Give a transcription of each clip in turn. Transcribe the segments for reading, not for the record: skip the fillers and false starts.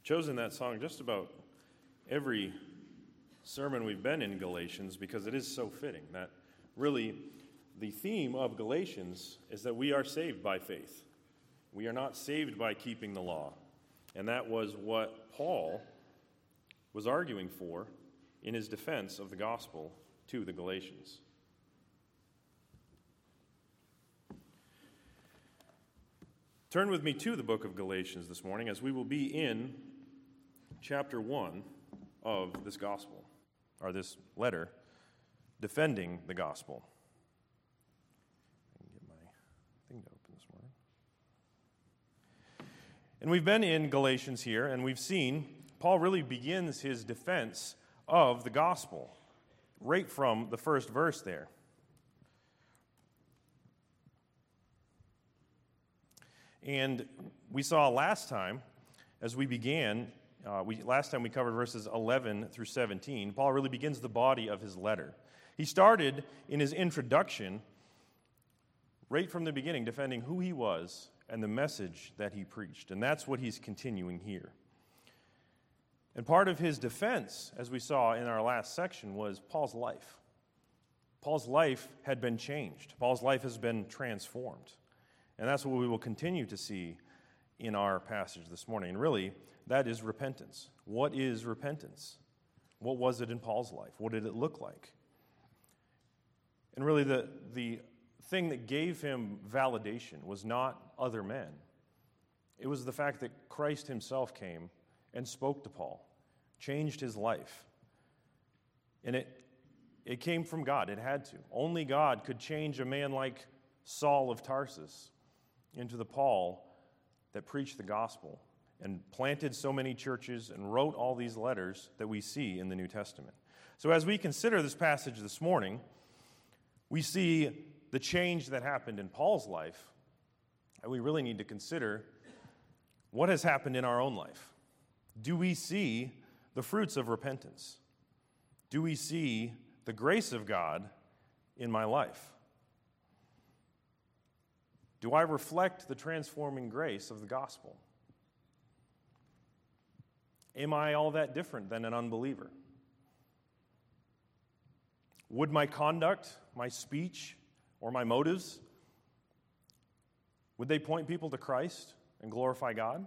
chosen that song just about every sermon we've been in Galatians because it is so fitting that really the theme of Galatians is that we are saved by faith. We are not saved by keeping the law. And that was what Paul was arguing for in his defense of the gospel to the Galatians. Turn with me to the book of Galatians this morning as we will be in chapter 1 of this gospel, or this letter, defending the gospel. I can get my thing to open this morning. And we've been in Galatians here, and we've seen Paul really begins his defense of the gospel right from the first verse there. And we saw last time, as we began, last time we covered verses 11 through 17, Paul really begins the body of his letter. He started in his introduction, right from the beginning, defending who he was and the message that he preached. And that's what he's continuing here. And part of his defense, as we saw in our last section, was Paul's life. Paul's life had been changed. Paul's life has been transformed. And that's what we will continue to see in our passage this morning. And really, that is repentance. What is repentance? What was it in Paul's life? What did it look like? And really, the thing that gave him validation was not other men. It was the fact that Christ himself came and spoke to Paul, changed his life. And it came from God. It had to. Only God could change a man like Saul of Tarsus into the Paul that preached the gospel and planted so many churches and wrote all these letters that we see in the New Testament. So as we consider this passage this morning, we see the change that happened in Paul's life, and we really need to consider what has happened in our own life. Do we see the fruits of repentance? Do we see the grace of God in my life? Do I reflect the transforming grace of the gospel? Am I all that different than an unbeliever? Would my conduct, my speech, or my motives, would they point people to Christ and glorify God?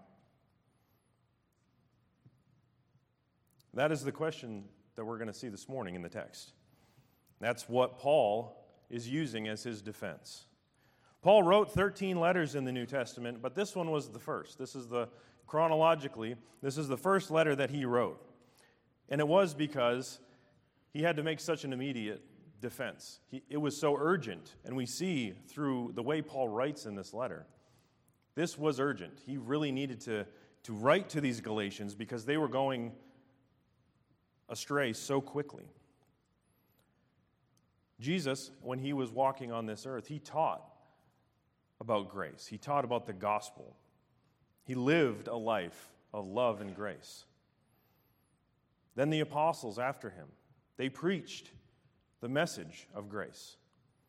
That is the question that we're going to see this morning in the text. That's what Paul is using as his defense. Paul wrote 13 letters in the New Testament, but this one was the first. Chronologically, this is the first letter that he wrote. And it was because he had to make such an immediate defense. It was so urgent, and we see through the way Paul writes in this letter, this was urgent. He really needed to write to these Galatians because they were going astray so quickly. Jesus, when he was walking on this earth, he taught about grace. He taught about the gospel. He lived a life of love and grace. Then the apostles after him, they preached the message of grace.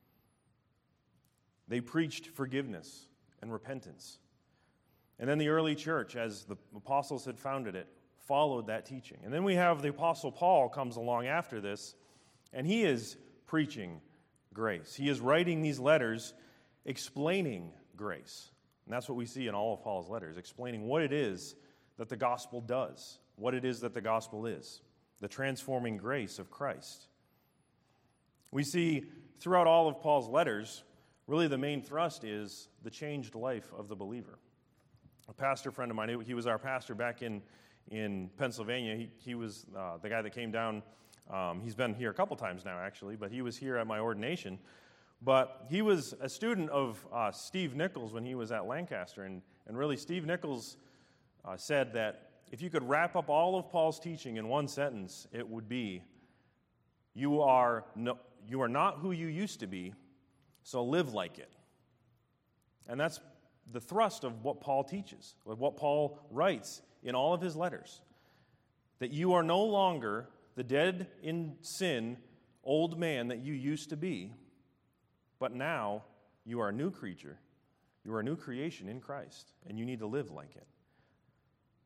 They preached forgiveness and repentance. And then the early church, as the apostles had founded it, followed that teaching. And then we have the apostle Paul comes along after this, and he is preaching grace. He is writing these letters explaining grace. And that's what we see in all of Paul's letters, explaining what it is that the gospel does, what it is that the gospel is, the transforming grace of Christ. We see throughout all of Paul's letters, really the main thrust is the changed life of the believer. A pastor friend of mine, he was our pastor back in Pennsylvania. He was the guy that came down. He's been here a couple times now, actually, but he was here at my ordination. But he was a student of Steve Nichols when he was at Lancaster. And really, Steve Nichols said that if you could wrap up all of Paul's teaching in one sentence, it would be, you are not who you used to be, so live like it. And that's the thrust of what Paul teaches, what Paul writes in all of his letters, that you are no longer the dead in sin old man that you used to be, but now you are a new creature. You are a new creation in Christ, and you need to live like it.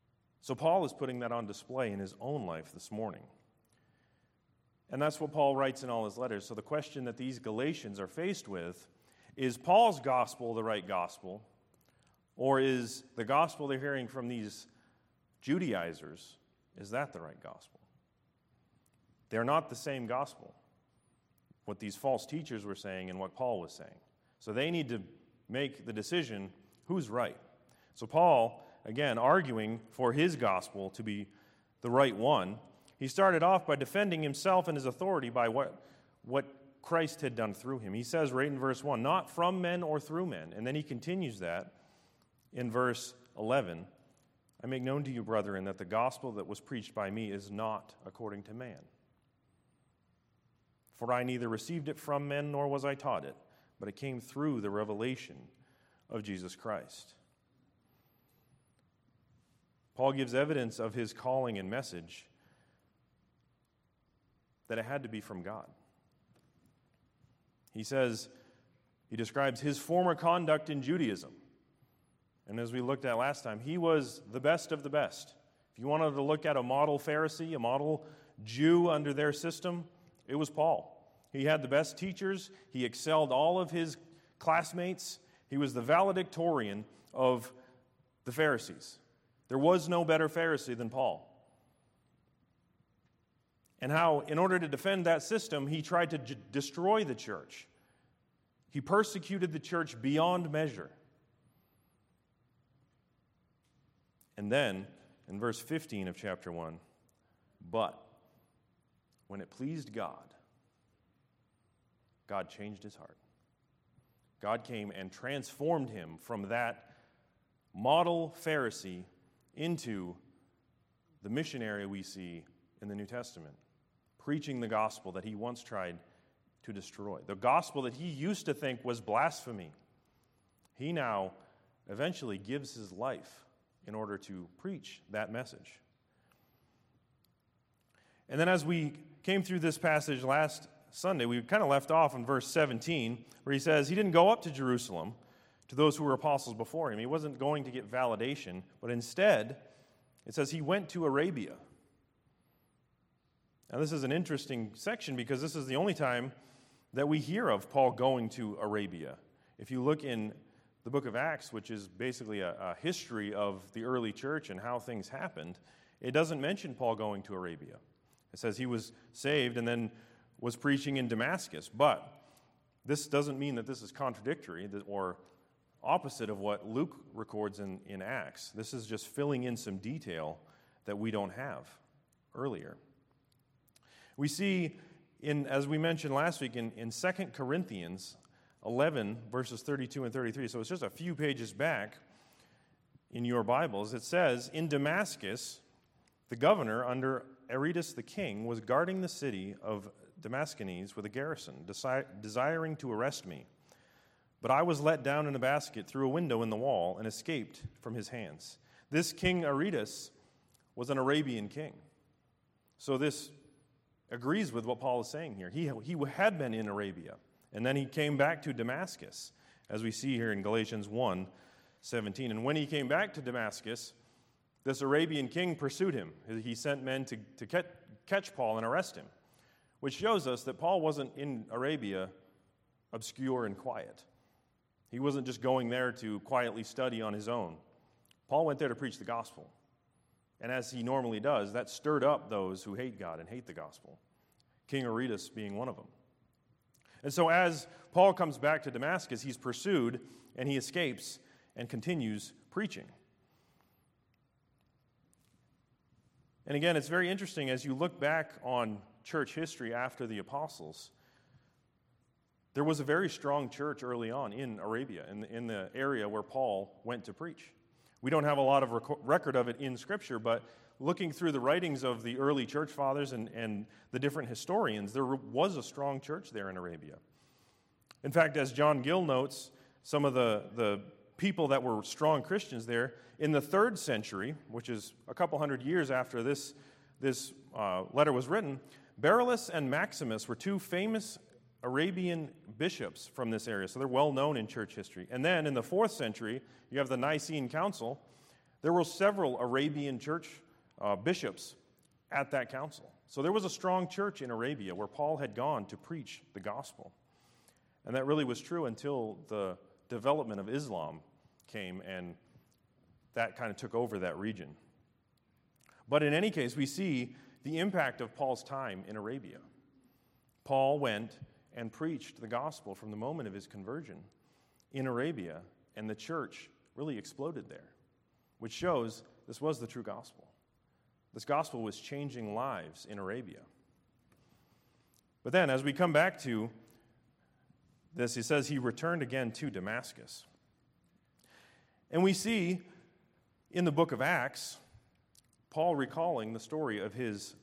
So Paul is putting that on display in his own life this morning. And that's what Paul writes in all his letters. So the question that these Galatians are faced with is Paul's gospel the right gospel, or is the gospel they're hearing from these Judaizers, is that the right gospel? They're not the same gospel, what these false teachers were saying and what Paul was saying. So they need to make the decision, who's right? So Paul, again, arguing for his gospel to be the right one, he started off by defending himself and his authority by what Christ had done through him. He says right in verse 1, not from men or through men. And then he continues that in verse 11. I make known to you, brethren, that the gospel that was preached by me is not according to man. For I neither received it from men nor was I taught it, but it came through the revelation of Jesus Christ. Paul gives evidence of his calling and message that it had to be from God. He describes his former conduct in Judaism. And as we looked at last time, he was the best of the best. If you wanted to look at a model Pharisee, a model Jew under their system, it was Paul. He had the best teachers. He excelled all of his classmates. He was the valedictorian of the Pharisees. There was no better Pharisee than Paul. And how, in order to defend that system, he tried to destroy the church. He persecuted the church beyond measure. And then, in verse 15 of chapter 1, but when it pleased God, God changed his heart. God came and transformed him from that model Pharisee into the missionary we see in the New Testament, preaching the gospel that he once tried to destroy. The gospel that he used to think was blasphemy. He now eventually gives his life in order to preach that message. And then as we came through this passage last Sunday, we kind of left off in verse 17, where he says he didn't go up to Jerusalem to those who were apostles before him. He wasn't going to get validation, but instead, it says he went to Arabia. Now, this is an interesting section because this is the only time that we hear of Paul going to Arabia. If you look in the book of Acts, which is basically a history of the early church and how things happened, it doesn't mention Paul going to Arabia. It says he was saved and then was preaching in Damascus. But this doesn't mean that this is contradictory or opposite of what Luke records in Acts. This is just filling in some detail that we don't have earlier. We see, as we mentioned last week, in 2 Corinthians 11, verses 32 and 33, so it's just a few pages back in your Bibles, it says, in Damascus, the governor under Aretas the king was guarding the city of Damascus with a garrison, desiring to arrest me. But I was let down in a basket through a window in the wall and escaped from his hands. This King Aretas was an Arabian king. So this agrees with what Paul is saying here. He had been in Arabia, and then he came back to Damascus, as we see here in Galatians 1:17. And when he came back to Damascus, this Arabian king pursued him. He sent men to catch Paul and arrest him, which shows us that Paul wasn't in Arabia obscure and quiet. He wasn't just going there to quietly study on his own. Paul went there to preach the gospel. And as he normally does, that stirred up those who hate God and hate the gospel, King Aretas being one of them. And so as Paul comes back to Damascus, he's pursued and he escapes and continues preaching. And again, it's very interesting as you look back on church history after the apostles. There was a very strong church early on in Arabia, in the area where Paul went to preach. We don't have a lot of record of it in Scripture, but looking through the writings of the early church fathers and the different historians, there was a strong church there in Arabia. In fact, as John Gill notes, some of the people that were strong Christians there, in the 3rd century, which is a couple hundred years after this letter was written, Beryllus and Maximus were two famous Arabian bishops from this area, so they're well known in church history. And then in the 4th century, you have the Nicene Council, There were several Arabian church bishops at that council. So there was a strong church in Arabia where Paul had gone to preach the gospel. And that really was true until the development of Islam came, and that kind of took over that region. But in any case, we see the impact of Paul's time in Arabia. Paul went and preached the gospel from the moment of his conversion in Arabia, and the church really exploded there, which shows this was the true gospel. This gospel was changing lives in Arabia. But then, as we come back to this, he says he returned again to Damascus. And we see in the book of Acts, Paul recalling the story of his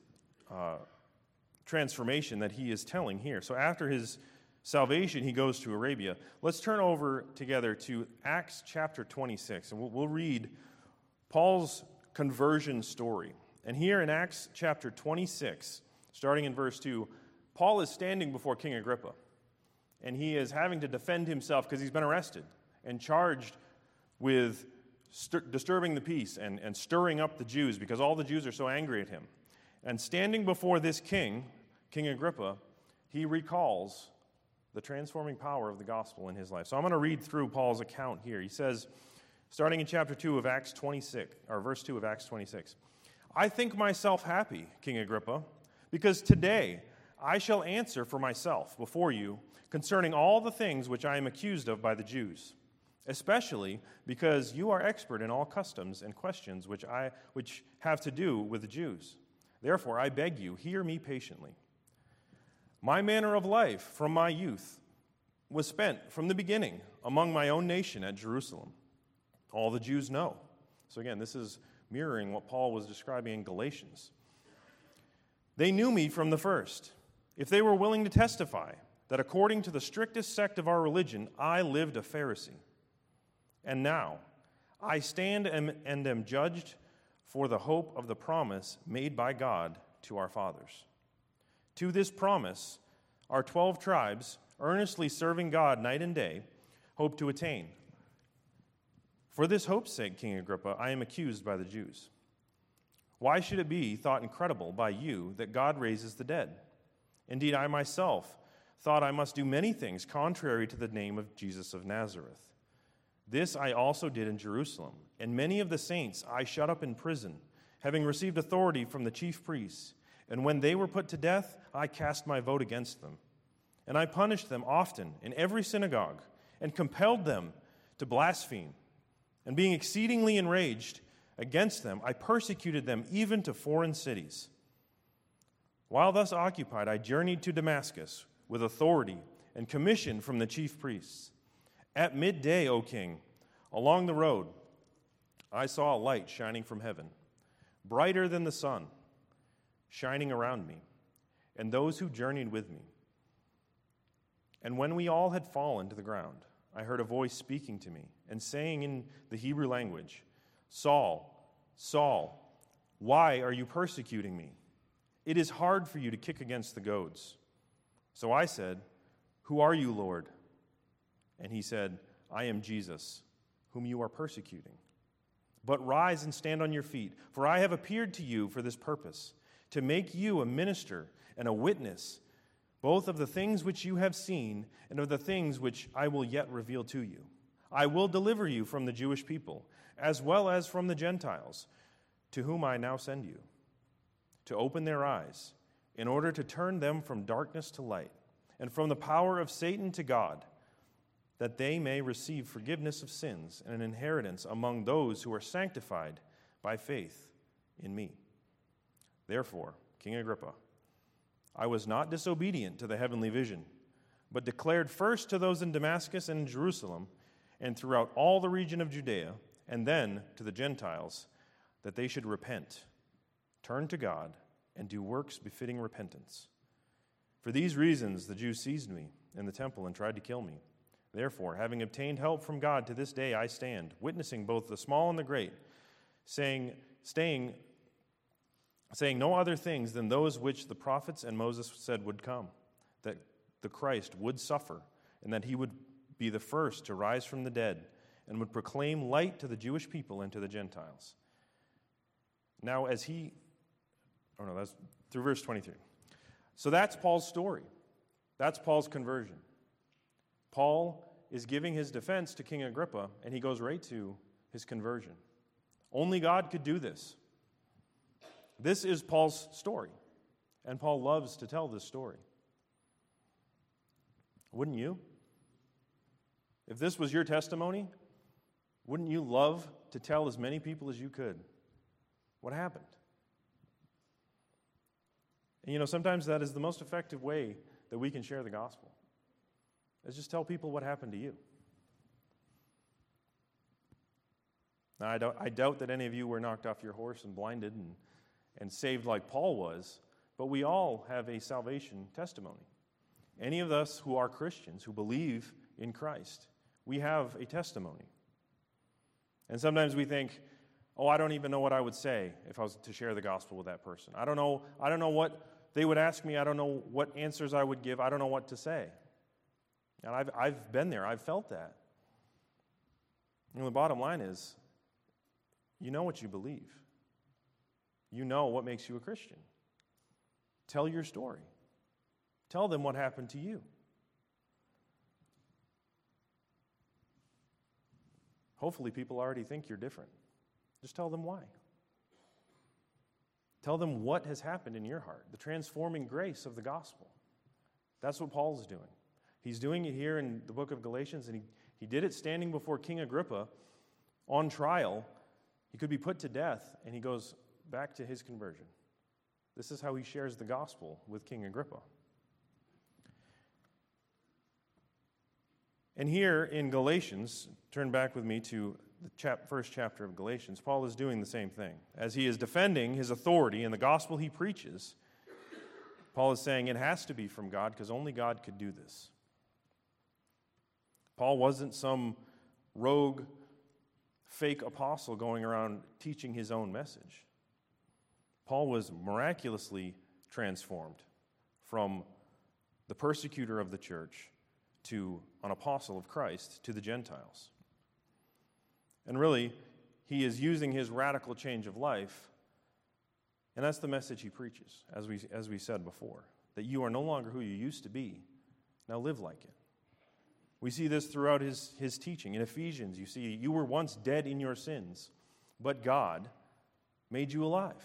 transformation that he is telling here. So after his salvation, he goes to Arabia. Let's turn over together to Acts chapter 26, and we'll read Paul's conversion story. And here in Acts chapter 26, starting in verse 2, Paul is standing before King Agrippa, and he is having to defend himself because he's been arrested and charged with disturbing the peace and stirring up the Jews because all the Jews are so angry at him. And standing before this king, King Agrippa, he recalls the transforming power of the gospel in his life. So I'm going to read through Paul's account here. He says, starting in chapter 2 of Acts 26, or verse 2 of Acts 26, I think myself happy, King Agrippa, because today I shall answer for myself before you concerning all the things which I am accused of by the Jews, especially because you are expert in all customs and questions which have to do with the Jews. Therefore, I beg you, hear me patiently. My manner of life from my youth was spent from the beginning among my own nation at Jerusalem. All the Jews know. So again, this is mirroring what Paul was describing in Galatians. They knew me from the first. If they were willing to testify that according to the strictest sect of our religion, I lived a Pharisee. And now I stand and am judged for the hope of the promise made by God to our fathers. To this promise, our 12 tribes, earnestly serving God night and day, hope to attain. For this hope's sake, King Agrippa, I am accused by the Jews. Why should it be thought incredible by you that God raises the dead? Indeed, I myself thought I must do many things contrary to the name of Jesus of Nazareth. This I also did in Jerusalem, and many of the saints I shut up in prison, having received authority from the chief priests. And when they were put to death, I cast my vote against them. And I punished them often in every synagogue, and compelled them to blaspheme. And being exceedingly enraged against them, I persecuted them even to foreign cities. While thus occupied, I journeyed to Damascus with authority and commission from the chief priests. At midday, O king, along the road, I saw a light shining from heaven, brighter than the sun, shining around me, and those who journeyed with me. And when we all had fallen to the ground, I heard a voice speaking to me and saying in the Hebrew language, Saul, Saul, why are you persecuting me? It is hard for you to kick against the goads. So I said, Who are you, Lord? And he said, I am Jesus, whom you are persecuting. But rise and stand on your feet, for I have appeared to you for this purpose, to make you a minister and a witness, both of the things which you have seen and of the things which I will yet reveal to you. I will deliver you from the Jewish people, as well as from the Gentiles, to whom I now send you, to open their eyes, in order to turn them from darkness to light, and from the power of Satan to God, that they may receive forgiveness of sins and an inheritance among those who are sanctified by faith in me. Therefore, King Agrippa, I was not disobedient to the heavenly vision, but declared first to those in Damascus and in Jerusalem and throughout all the region of Judea, and then to the Gentiles, that they should repent, turn to God, and do works befitting repentance. For these reasons the Jews seized me in the temple and tried to kill me. Therefore, having obtained help from God, to this day I stand, witnessing both the small and the great, saying no other things than those which the prophets and Moses said would come, that the Christ would suffer, and that he would be the first to rise from the dead, and would proclaim light to the Jewish people and to the Gentiles. Now, that's through verse 23. So that's Paul's story. That's Paul's conversion. Paul is giving his defense to King Agrippa, and he goes right to his conversion. Only God could do this. This is Paul's story, and Paul loves to tell this story. Wouldn't you? If this was your testimony, wouldn't you love to tell as many people as you could what happened? And sometimes that is the most effective way that we can share the gospel, is just tell people what happened to you. Now, I doubt that any of you were knocked off your horse and blinded and saved like Paul was, but we all have a salvation testimony. Any of us who are Christians, who believe in Christ, we have a testimony. And sometimes we think, I don't even know what I would say if I was to share the gospel with that person. I don't know what they would ask me. I don't know what answers I would give. I don't know what to say. And I've been there. I've felt that. The bottom line is, you know what you believe. You know what makes you a Christian. Tell your story. Tell them what happened to you. Hopefully people already think you're different. Just tell them why. Tell them what has happened in your heart, the transforming grace of the gospel. That's what Paul's doing. He's doing it here in the book of Galatians, and he did it standing before King Agrippa on trial. He could be put to death, and he goes back to his conversion. This is how he shares the gospel with King Agrippa. And here in Galatians, turn back with me to the first chapter of Galatians, Paul is doing the same thing. As he is defending his authority in the gospel he preaches, Paul is saying it has to be from God because only God could do this. Paul wasn't some rogue, fake apostle going around teaching his own message. Paul was miraculously transformed from the persecutor of the church to an apostle of Christ to the Gentiles. And really, he is using his radical change of life, and that's the message he preaches, as we said before, that you are no longer who you used to be. Now live like it. We see this throughout his teaching. In Ephesians, you see, you were once dead in your sins, but God made you alive.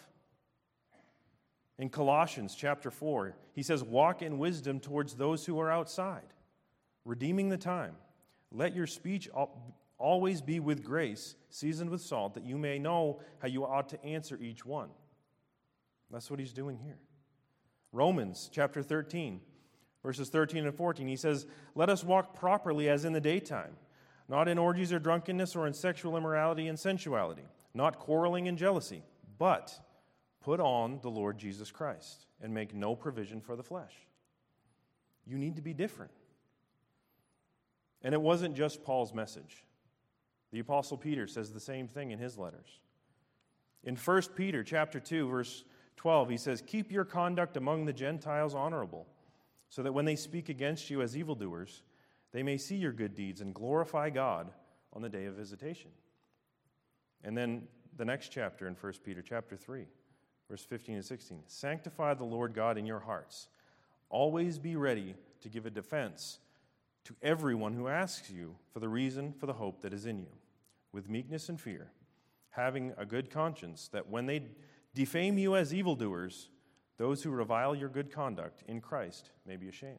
In Colossians chapter 4, he says, walk in wisdom towards those who are outside, redeeming the time. Let your speech always be with grace, seasoned with salt, that you may know how you ought to answer each one. That's what he's doing here. Romans chapter 13, verses 13 and 14, he says, let us walk properly as in the daytime, not in orgies or drunkenness or in sexual immorality and sensuality, not quarreling and jealousy, but put on the Lord Jesus Christ and make no provision for the flesh. You need to be different. And it wasn't just Paul's message. The Apostle Peter says the same thing in his letters. In 1 Peter chapter 2, verse 12, he says, keep your conduct among the Gentiles honorable, so that when they speak against you as evildoers, they may see your good deeds and glorify God on the day of visitation. And then the next chapter in 1 Peter chapter 3, verse 15 and 16, sanctify the Lord God in your hearts. Always be ready to give a defense to everyone who asks you for the reason for the hope that is in you, with meekness and fear, having a good conscience, that when they defame you as evildoers, those who revile your good conduct in Christ may be ashamed.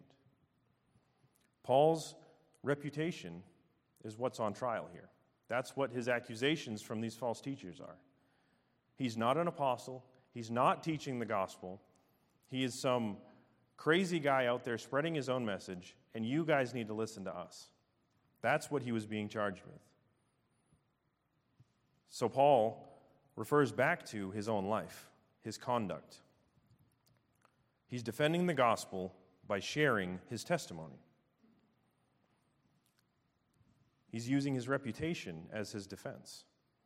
Paul's reputation is what's on trial here. That's what his accusations from these false teachers are. He's not an apostle. He's not teaching the gospel. He is some crazy guy out there spreading his own message, and you guys need to listen to us. That's what he was being charged with. So Paul refers back to his own life, his conduct. He's defending the gospel by sharing his testimony. He's using his reputation as his defense.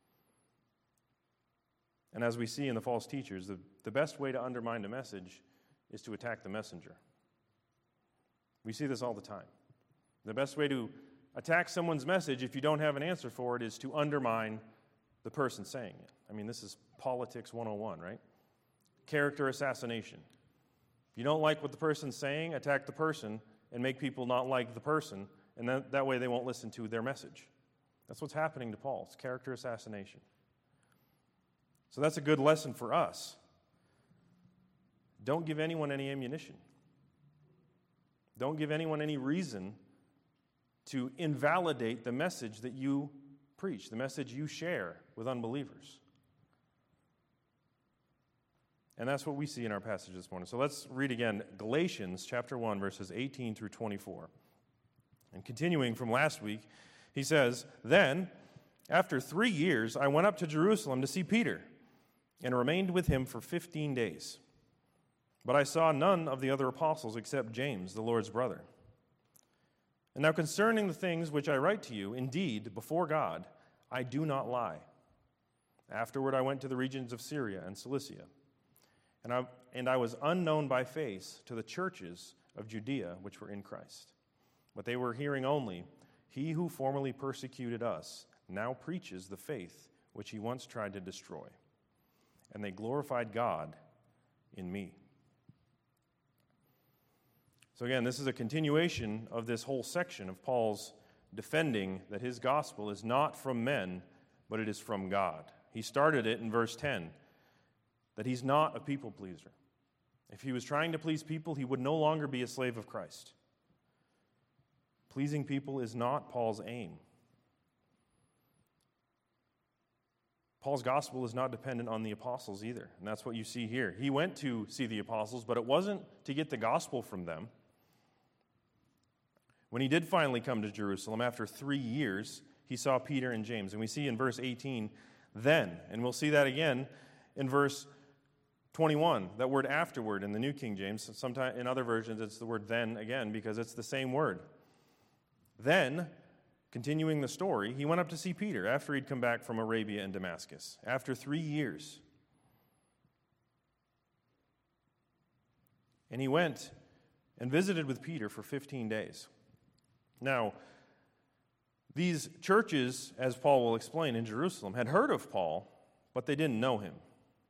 And as we see in the false teachers, the best way to undermine a message is to attack the messenger. We see this all the time. The best way to attack someone's message if you don't have an answer for it is to undermine the person saying it. I mean, this is politics 101, right? Character assassination. If you don't like what the person's saying, attack the person and make people not like the person, and that way they won't listen to their message. That's what's happening to Paul. It's character assassination. So that's a good lesson for us. Don't give anyone any ammunition. Don't give anyone any reason to invalidate the message that you preach, the message you share with unbelievers. And that's what we see in our passage this morning. So let's read again Galatians chapter 1, verses 18 through 24. And continuing from last week, he says, "Then, after 3 years, I went up to Jerusalem to see Peter and remained with him for 15 days. But I saw none of the other apostles except James, the Lord's brother. And now concerning the things which I write to you, indeed, before God, I do not lie. Afterward I went to the regions of Syria and Cilicia, and I was unknown by face to the churches of Judea which were in Christ. But they were hearing only, he who formerly persecuted us now preaches the faith which he once tried to destroy. And they glorified God in me." So again, this is a continuation of this whole section of Paul's defending that his gospel is not from men, but it is from God. He started it in verse 10, that he's not a people pleaser. If he was trying to please people, he would no longer be a slave of Christ. Pleasing people is not Paul's aim. Paul's gospel is not dependent on the apostles either, and that's what you see here. He went to see the apostles, but it wasn't to get the gospel from them. When he did finally come to Jerusalem, after 3 years, he saw Peter and James. And we see in verse 18, "then," and we'll see that again in verse 21, that word afterward in the New King James. Sometimes in other versions it's the word then again because it's the same word. "Then," continuing the story, "he went up to see Peter after he'd come back from Arabia and Damascus, after 3 years. And he went and visited with Peter for 15 days. Now, these churches, as Paul will explain in Jerusalem, had heard of Paul, but they didn't know him.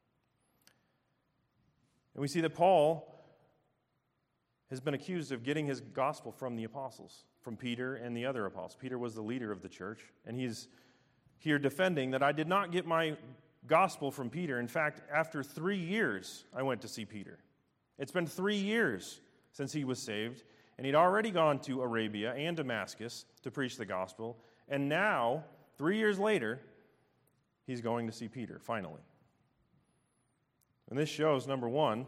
And we see that Paul has been accused of getting his gospel from the apostles, from Peter and the other apostles. Peter was the leader of the church, and he's here defending that I did not get my gospel from Peter. In fact, after 3 years, I went to see Peter. It's been 3 years since he was saved, and he'd already gone to Arabia and Damascus to preach the gospel, and now, 3 years later, he's going to see Peter, finally. And this shows, number one,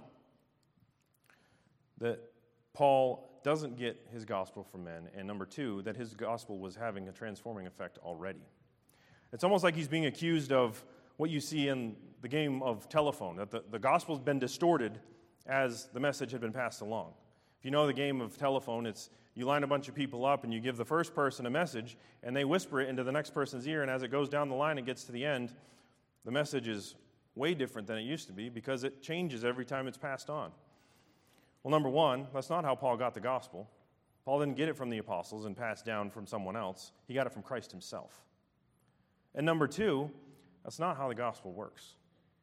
that Paul doesn't get his gospel from men, and number two, that his gospel was having a transforming effect already. It's almost like he's being accused of what you see in the game of telephone, that the gospel's been distorted as the message had been passed along. If you know the game of telephone, it's you line a bunch of people up and you give the first person a message, and they whisper it into the next person's ear, and as it goes down the line and gets to the end, the message is way different than it used to be because it changes every time it's passed on. Well, number one, that's not how Paul got the gospel. Paul didn't get it from the apostles and passed down from someone else. He got it from Christ himself. And number two, that's not how the gospel works.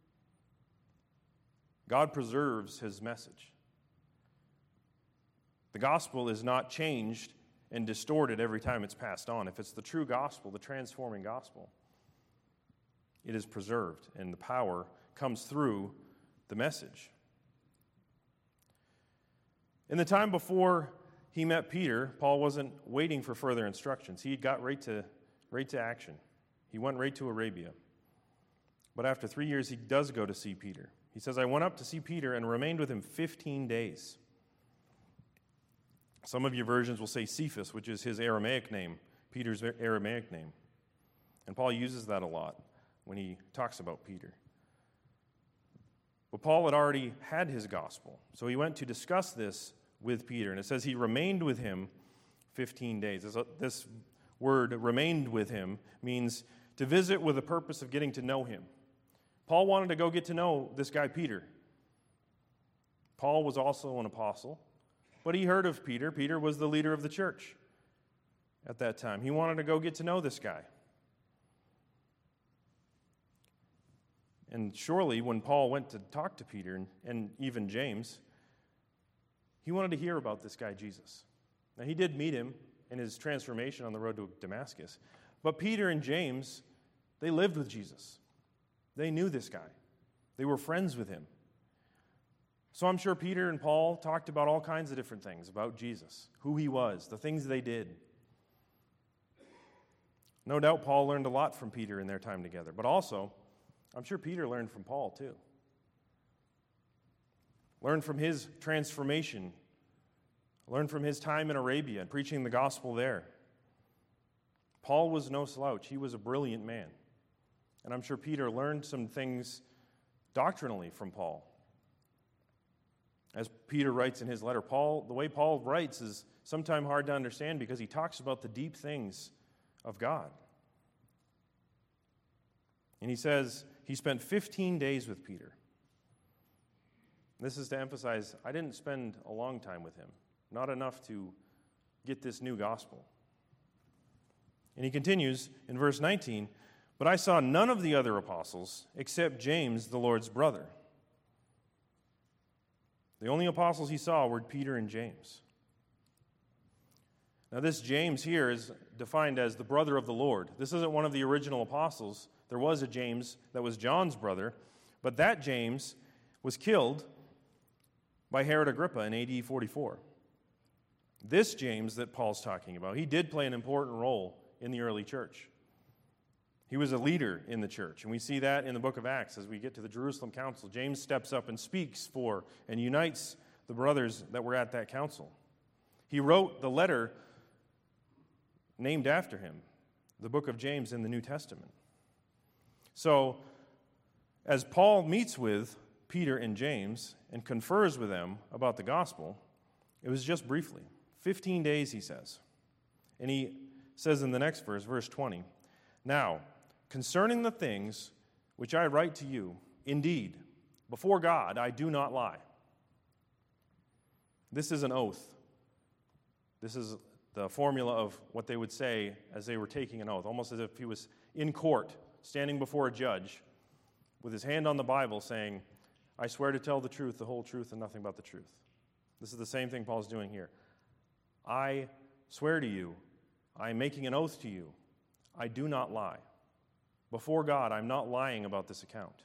God preserves his message. The gospel is not changed and distorted every time it's passed on. If it's the true gospel, the transforming gospel, it is preserved, and the power comes through the message. In the time before he met Peter, Paul wasn't waiting for further instructions. He got right to action. He went right to Arabia. But after 3 years, he does go to see Peter. He says, I went up to see Peter and remained with him 15 days. Some of your versions will say Cephas, which is his Aramaic name, Peter's Aramaic name. And Paul uses that a lot when he talks about Peter. But Paul had already had his gospel, so he went to discuss this with Peter. And it says he remained with him 15 days. This word, remained with him, means to visit with the purpose of getting to know him. Paul wanted to go get to know this guy Peter. Paul was also an apostle, but he heard of Peter. Peter was the leader of the church. at that time. He wanted to go get to know this guy. And surely when Paul went to talk to Peter and even James, he wanted to hear about this guy, Jesus. Now, he did meet him in his transformation on the road to Damascus. But Peter and James, they lived with Jesus. They knew this guy. They were friends with him. So I'm sure Peter and Paul talked about all kinds of different things about Jesus, who he was, the things they did. No doubt Paul learned a lot from Peter in their time together. But also, I'm sure Peter learned from Paul too. Learned from his transformation. Learned from his time in Arabia and preaching the gospel there. Paul was no slouch. He was a brilliant man. And I'm sure Peter learned some things doctrinally from Paul. As Peter writes in his letter, the way Paul writes is sometimes hard to understand because he talks about the deep things of God. And he says he spent 15 days with Peter. This is to emphasize, I didn't spend a long time with him. Not enough to get this new gospel. And he continues in verse 19, "But I saw none of the other apostles except James, the Lord's brother." The only apostles he saw were Peter and James. Now, this James here is defined as the brother of the Lord. This isn't one of the original apostles. There was a James that was John's brother, but that James was killed by Herod Agrippa in AD 44. This James that Paul's talking about, he did play an important role in the early church. He was a leader in the church, and we see that in the book of Acts as we get to the Jerusalem council. James steps up and speaks for and unites the brothers that were at that council. He wrote the letter named after him, the book of James in the New Testament. So, as Paul meets with Peter and James and confers with them about the gospel, it was just briefly. 15 days, he says. And he says in the next verse, verse 20, "Now, concerning the things which I write to you, indeed, before God I do not lie." This is an oath. This is the formula of what they would say as they were taking an oath, almost as if he was in court, standing before a judge, with his hand on the Bible saying, "I swear to tell the truth, the whole truth, and nothing but the truth." This is the same thing Paul's doing here. I swear to you, I am making an oath to you, I do not lie. Before God, I'm not lying about this account.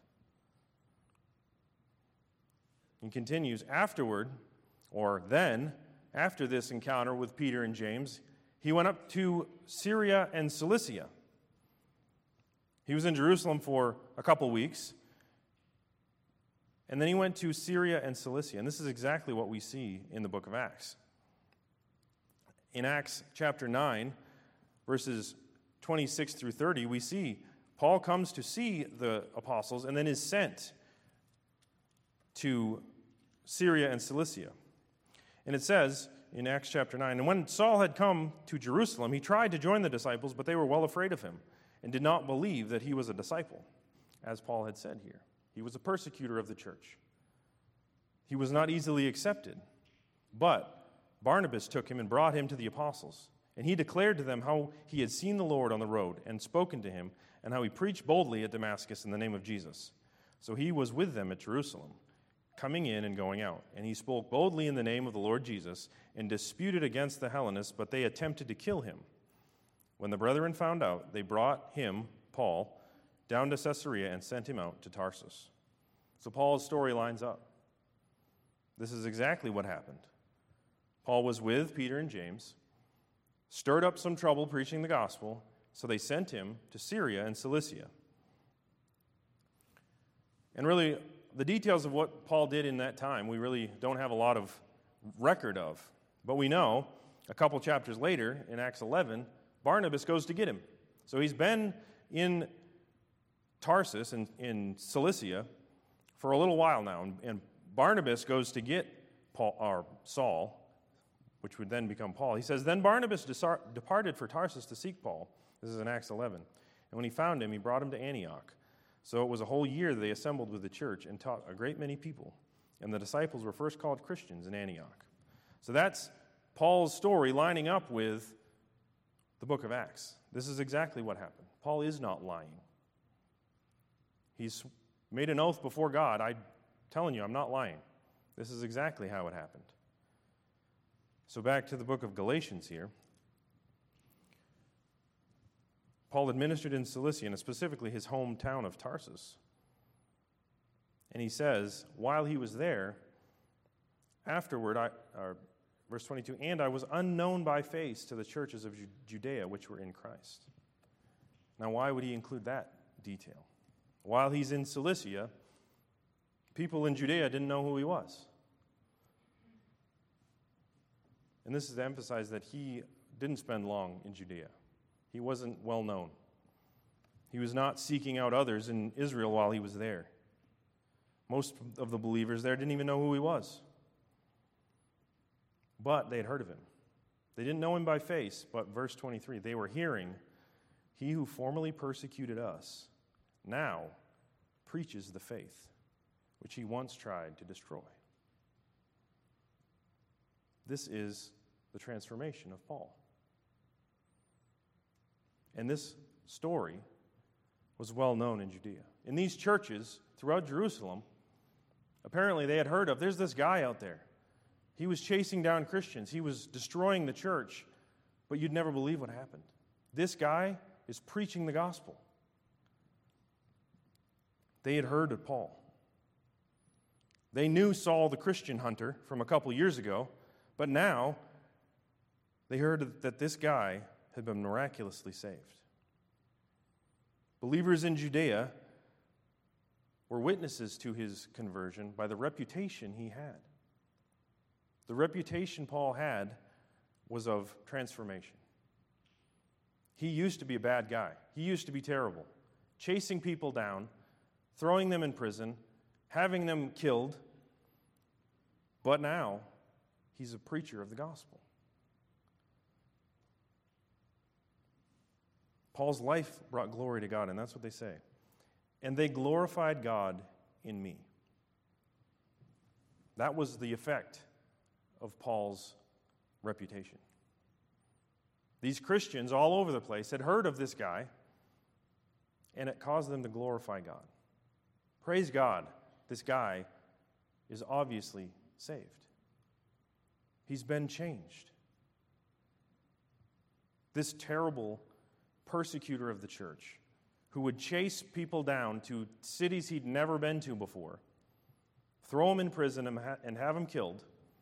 He continues, afterward, or then, after this encounter with Peter and James, he went up to Syria and Cilicia. He was in Jerusalem for a couple weeks, and then he went to Syria and Cilicia. And this is exactly what we see in the book of Acts. In Acts chapter 9, verses 26 through 30, we see Paul comes to see the apostles and then is sent to Syria and Cilicia. And it says in Acts chapter 9, "And when Saul had come to Jerusalem, he tried to join the disciples, but they were well afraid of him and did not believe that he was a disciple," as Paul had said here. He was a persecutor of the church. He was not easily accepted, but Barnabas took him and brought him to the apostles. And he declared to them how he had seen the Lord on the road and spoken to him, and how he preached boldly at Damascus in the name of Jesus. So he was with them at Jerusalem, coming in and going out. And he spoke boldly in the name of the Lord Jesus and disputed against the Hellenists, but they attempted to kill him. When the brethren found out, they brought him, Paul, down to Caesarea and sent him out to Tarsus. So Paul's story lines up. This is exactly what happened. Paul was with Peter and James, stirred up some trouble preaching the gospel, so they sent him to Syria and Cilicia. And really, the details of what Paul did in that time, we really don't have a lot of record of. But we know, a couple chapters later, in Acts 11, Barnabas goes to get him. So he's been in Tarsus, in Cilicia, for a little while now. And Barnabas goes to get Saul, which would then become Paul. He says, "Then Barnabas departed for Tarsus to seek Paul." This is in Acts 11. "And when he found him, he brought him to Antioch. So it was a whole year they assembled with the church and taught a great many people. And the disciples were first called Christians in Antioch." So that's Paul's story lining up with the book of Acts. This is exactly what happened. Paul is not lying. He's made an oath before God. I'm telling you, I'm not lying. This is exactly how it happened. So back to the book of Galatians here. Paul administered in Cilicia, and specifically his hometown of Tarsus. And he says, while he was there, afterward, verse 22, and I was unknown by face to the churches of Judea which were in Christ. Now, why would he include that detail? While he's in Cilicia, people in Judea didn't know who he was. And this is to emphasize that he didn't spend long in Judea. He wasn't well known. He was not seeking out others in Israel while he was there. Most of the believers there didn't even know who he was. But they had heard of him. They didn't know him by face, but verse 23, they were hearing, he who formerly persecuted us now preaches the faith which he once tried to destroy. This is the transformation of Paul. And this story was well known in Judea. In these churches throughout Jerusalem, apparently they had heard of, there's this guy out there. He was chasing down Christians. He was destroying the church, but you'd never believe what happened. This guy is preaching the gospel. They had heard of Paul. They knew Saul the Christian hunter from a couple years ago, but now they heard that this guy had been miraculously saved. Believers in Judea were witnesses to his conversion by the reputation he had. The reputation Paul had was of transformation. He used to be a bad guy. He used to be terrible, chasing people down, throwing them in prison, having them killed. But now, he's a preacher of the gospel. Paul's life brought glory to God, and that's what they say. And they glorified God in me. That was the effect of Paul's reputation. These Christians all over the place had heard of this guy, and it caused them to glorify God. Praise God, this guy is obviously saved. He's been changed. This terrible persecutor of the church, who would chase people down to cities he'd never been to before, throw them in prison and have them killed,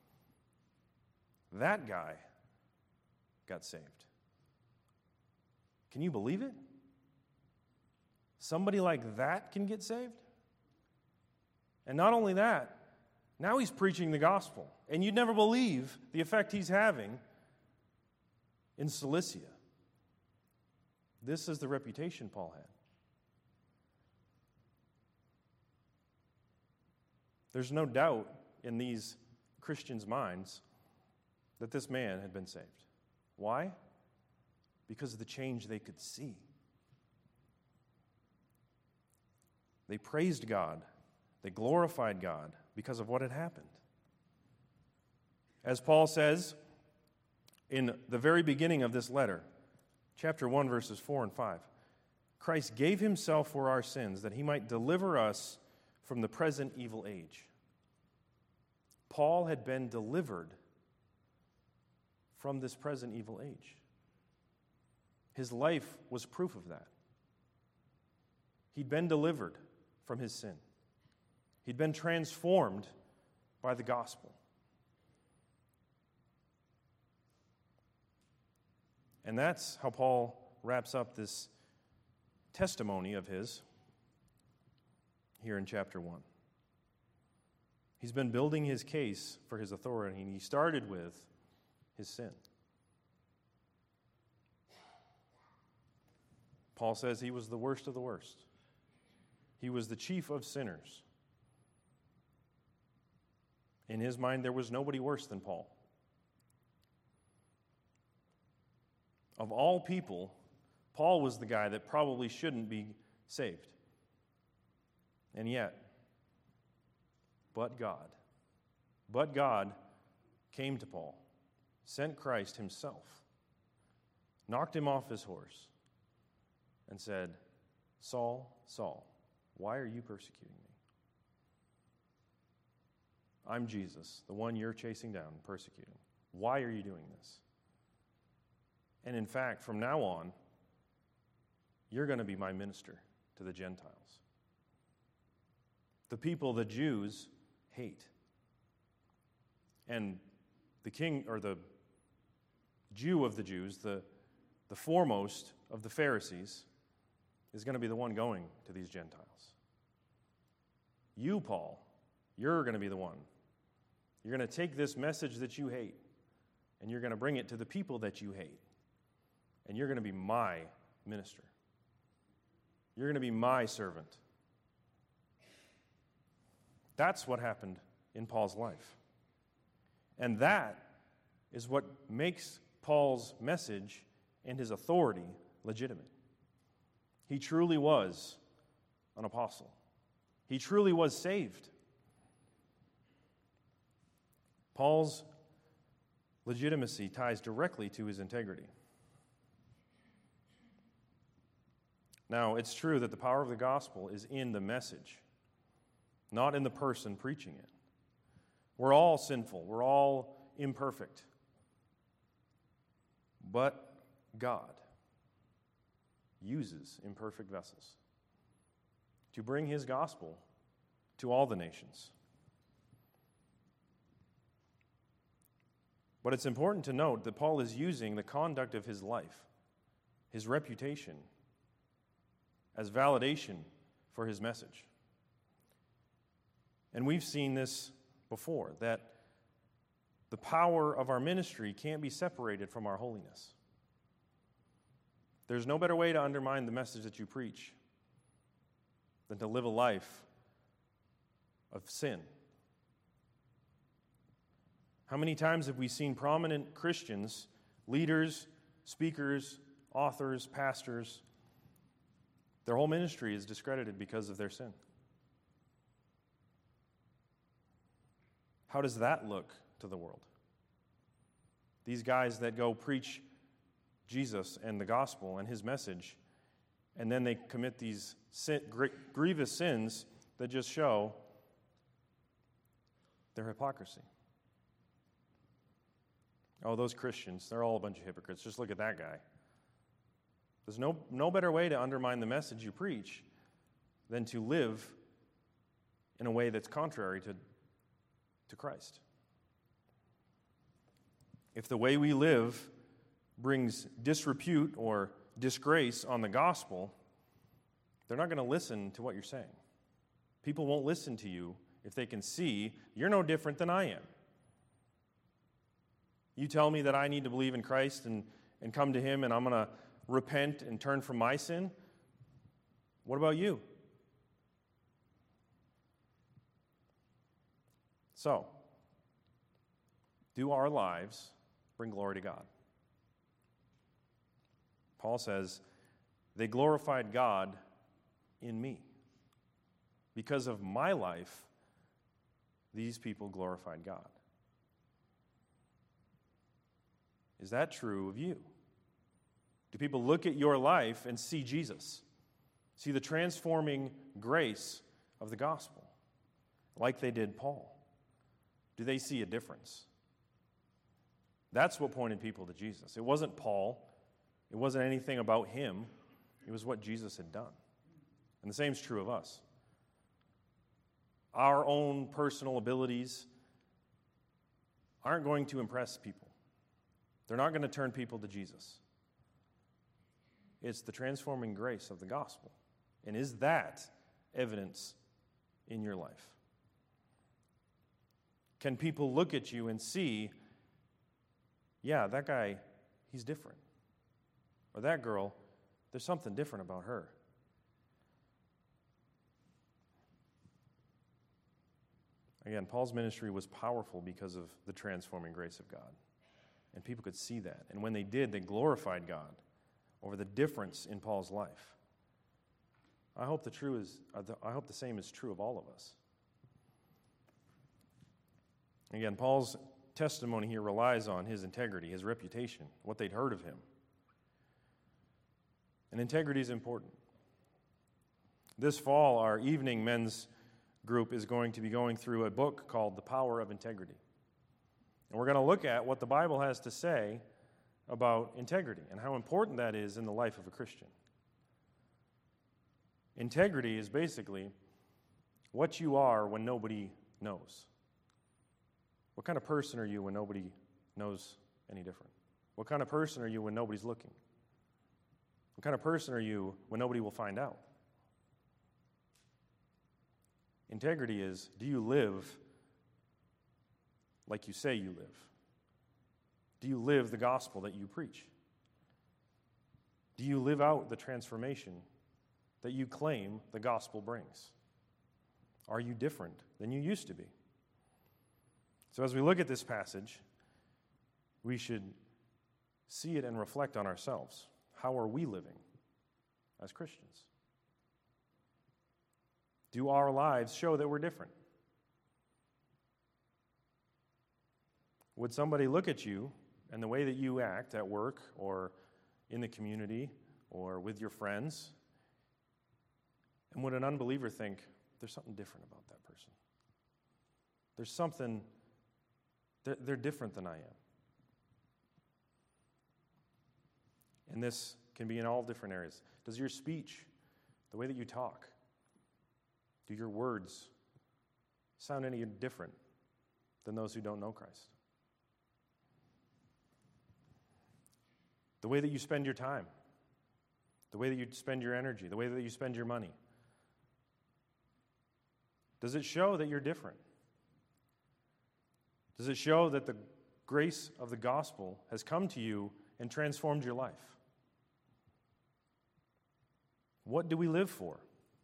that guy got saved. Can you believe it? Somebody like that can get saved? And not only that, now he's preaching the gospel. And you'd never believe the effect he's having in Cilicia. This is the reputation Paul had. There's no doubt in these Christians' minds that this man had been saved. Why? Because of the change they could see. They praised God. They glorified God because of what had happened. As Paul says in the very beginning of this letter, chapter 1, verses 4 and 5, Christ gave himself for our sins that he might deliver us from the present evil age. Paul had been delivered from this present evil age. His life was proof of that. He'd been delivered from his sin. He'd been transformed by the gospel. And that's how Paul wraps up this testimony of his here in chapter 1. He's been building his case for his authority, and he started with his sin. Paul says he was the worst of the worst. He was the chief of sinners. In his mind, there was nobody worse than Paul. Of all people, Paul was the guy that probably shouldn't be saved. And yet, but God came to Paul, sent Christ himself knocked him off his horse, and said, "Saul, Saul, why are you persecuting me? I'm Jesus, the one you're chasing down and persecuting. Why are you doing this? And in fact, from now on, you're going to be my minister to the Gentiles." The people, the Jews, hate. And the king, or the Jew of the Jews, the foremost of the Pharisees, is going to be the one going to these Gentiles. You, Paul, you're going to be the one. You're going to take this message that you hate, and you're going to bring it to the people that you hate. And you're going to be my minister. You're going to be my servant. That's what happened in Paul's life. And that is what makes Paul's message and his authority legitimate. He truly was an apostle. He truly was saved. Paul's legitimacy ties directly to his integrity. Now, it's true that the power of the gospel is in the message, not in the person preaching it. We're all sinful. We're all imperfect. But God uses imperfect vessels to bring his gospel to all the nations. But it's important to note that Paul is using the conduct of his life, his reputation, as validation for his message. And we've seen this before, that the power of our ministry can't be separated from our holiness. There's no better way to undermine the message that you preach than to live a life of sin. How many times have we seen prominent Christians, leaders, speakers, authors, pastors, their whole ministry is discredited because of their sin? How does that look to the world? These guys that go preach Jesus and the gospel and his message, and then they commit these grievous sins that just show their hypocrisy. Oh, those Christians, they're all a bunch of hypocrites. Just look at that guy. There's no better way to undermine the message you preach than to live in a way that's contrary to Christ. If the way we live brings disrepute or disgrace on the gospel, they're not going to listen to what you're saying. People won't listen to you if they can see you're no different than I am. You tell me that I need to believe in Christ and come to him and I'm going to repent and turn from my sin. What about you? So, do our lives bring glory to God? Paul says, they glorified God in me. Because of my life, these people glorified God. Is that true of you? Do people look at your life and see Jesus? See the transforming grace of the gospel, like they did Paul? Do they see a difference? That's what pointed people to Jesus. It wasn't Paul. It wasn't anything about him. It was what Jesus had done. And the same is true of us. Our own personal abilities aren't going to impress people. They're not going to turn people to Jesus. It's the transforming grace of the gospel. And is that evidence in your life? Can people look at you and see, yeah, that guy, he's different. Or that girl, there's something different about her. Again, Paul's ministry was powerful because of the transforming grace of God. And people could see that. And when they did, they glorified God over the difference in Paul's life. I hope the same is true of all of us. Again, Paul's testimony here relies on his integrity, his reputation, what they'd heard of him. And integrity is important. This fall, our evening men's group is going to be going through a book called The Power of Integrity. And we're going to look at what the Bible has to say about integrity and how important that is in the life of a Christian. Integrity is basically what you are when nobody knows. What kind of person are you when nobody knows any different? What kind of person are you when nobody's looking? What kind of person are you when nobody will find out? Integrity is, do you live like you say you live? Do you live the gospel that you preach? Do you live out the transformation that you claim the gospel brings? Are you different than you used to be? So as we look at this passage, we should see it and reflect on ourselves. How are we living as Christians? Do our lives show that we're different? Would somebody look at you and the way that you act at work or in the community or with your friends, and would an unbeliever think, there's something different about that person? There's something, they're different than I am. And this can be in all different areas. Does your speech, the way that you talk, do your words sound any different than those who don't know Christ? The way that you spend your time, the way that you spend your energy, the way that you spend your money, does it show that you're different? Does it show that the grace of the gospel has come to you and transformed your life? What do we live for?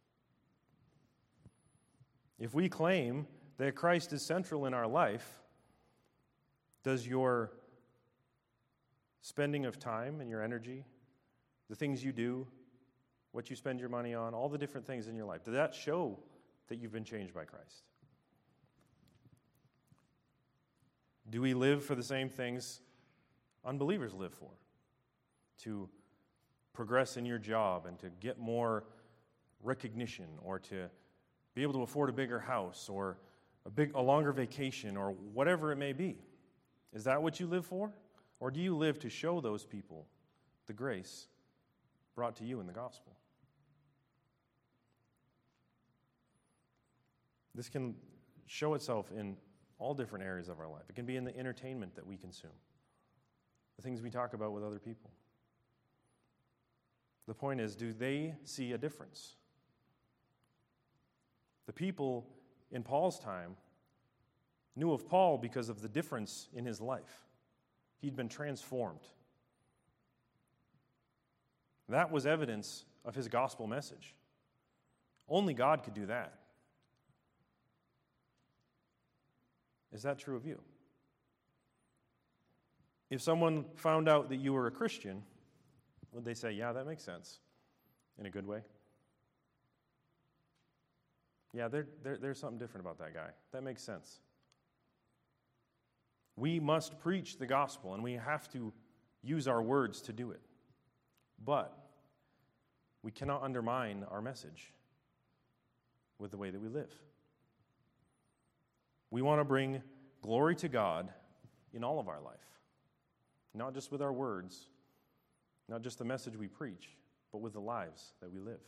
If we claim that Christ is central in our life, does your spending of time and your energy, the things you do, what you spend your money on, all the different things in your life, does that show that you've been changed by Christ? Do we live for the same things unbelievers live for? To progress in your job and to get more recognition, or to be able to afford a bigger house or a longer vacation, or whatever it may be. Is that what you live for? Or do you live to show those people the grace brought to you in the gospel? This can show itself in all different areas of our life. It can be in the entertainment that we consume, the things we talk about with other people. The point is, do they see a difference? The people in Paul's time knew of Paul because of the difference in his life. He'd been transformed. That was evidence of his gospel message. Only God could do that. Is that true of you? If someone found out that you were a Christian, would they say, yeah, that makes sense, in a good way? Yeah, there's something different about that guy. That makes sense. We must preach the gospel, and we have to use our words to do it. But we cannot undermine our message with the way that we live. We want to bring glory to God in all of our life, not just with our words, not just the message we preach, but with the lives that we live.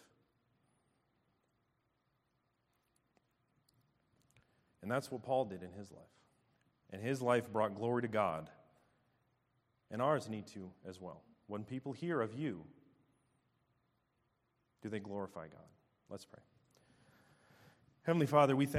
And that's what Paul did in his life. And his life brought glory to God. And ours need to as well. When people hear of you, do they glorify God? Let's pray. Heavenly Father, we thank